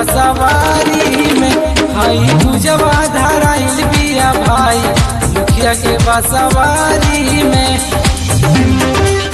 बसवारी में हई पूजवा धराइल बिया भाई मुखिया के बसवारी में।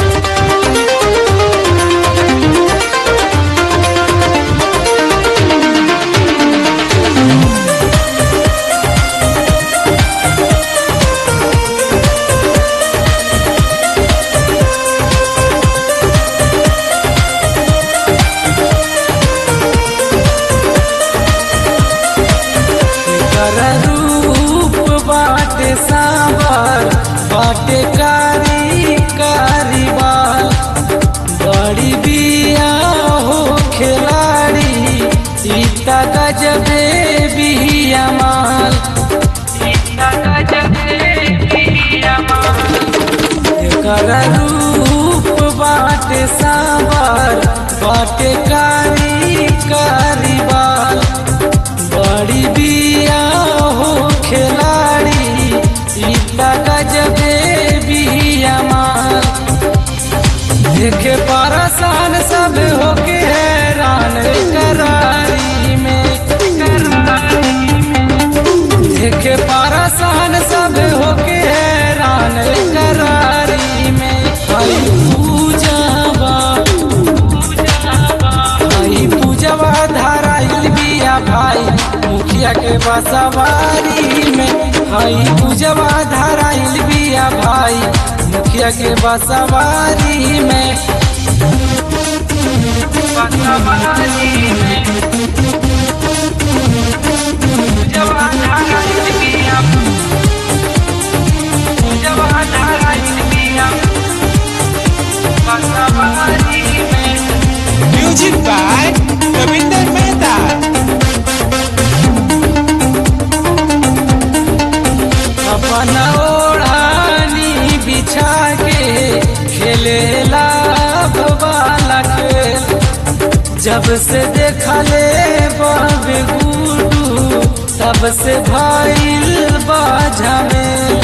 रूप बाटे सांबर बाटे कारी कारी बाल बड़ी बिया हो खिलाड़ी सीता गजबे बिया माल सीता गजबे बिया माल। एकर रूप बाटे सांबर बाटे कारी कारी बाल बड़ी बिया हो खिलाड़ी सीता गजबे बिया माल। देखे परेशान सब होके हैरान करारी में देखे परेशान सब होके हैरान करारी में। हई पूजवा धराइल बिया भाई मुखिया के बसवारी में हई पूजवा धराइल बिया भाई मुखिया के बसवारी में। पूजवा धराइल बिया पूजवा धराइल बिया बसवारी में। Music by Ravinder Mehta. अपना ओढ़ानी बिछा के खेलेला वाला खेल जब से देखले बाबे गुडू तब से भइल बाजा में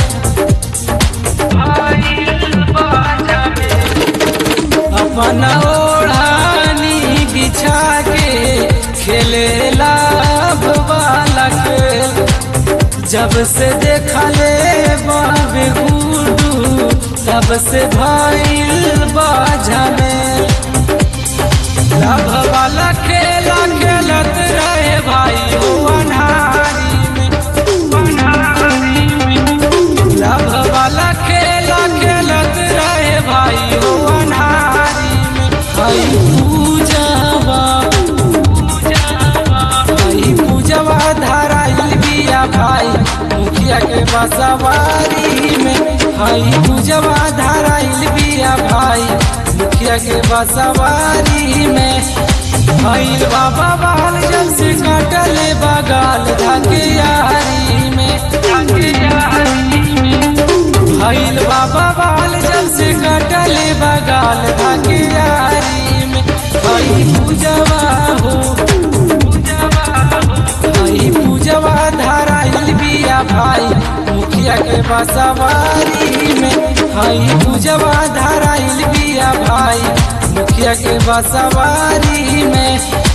अपना ओढ़ानी बिछा के खेलेला वाला खेल जब से देखले बाबे गुडू तब से भइल बाजा में। लभ वाला खेला खेलत रहे भाई हो अन्हारी में लभ वाला खेला खेलत रहे भाई हो अन्हारी में। हई पूजवा धराइल बिया भाई मुखिया के बसवारी में हई पूजवा धराइल बिया भाई मुखिया के बसवारी में। हईल बाबा बाल जब से काटले बगाल धाके यारी में हईल बाबा बाल जब से काटले बगाल धाके यारी में। हई पूजवा हो हई पूजवा धराइल बिया भाई मुखिया के बसवारी में हई पूजवा धराइल बिया भाई मुखिया के बसवारी में।